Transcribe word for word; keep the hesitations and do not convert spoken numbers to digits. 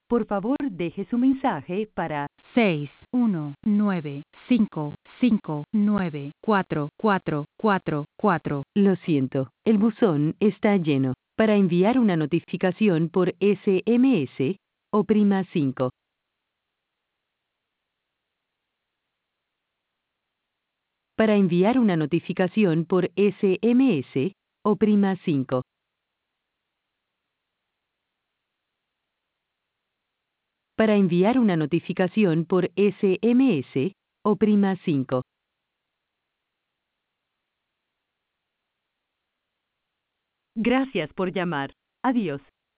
Por favor, deje su mensaje para seis uno nueve cinco cinco nueve cuatro cuatro cuatro cuatro. Lo siento, el buzón está lleno. Para enviar una notificación por S M S, oprima cinco. Para enviar una notificación por S M S, oprima cinco. Para enviar una notificación por S M S, oprima cinco. Gracias por llamar. Adiós.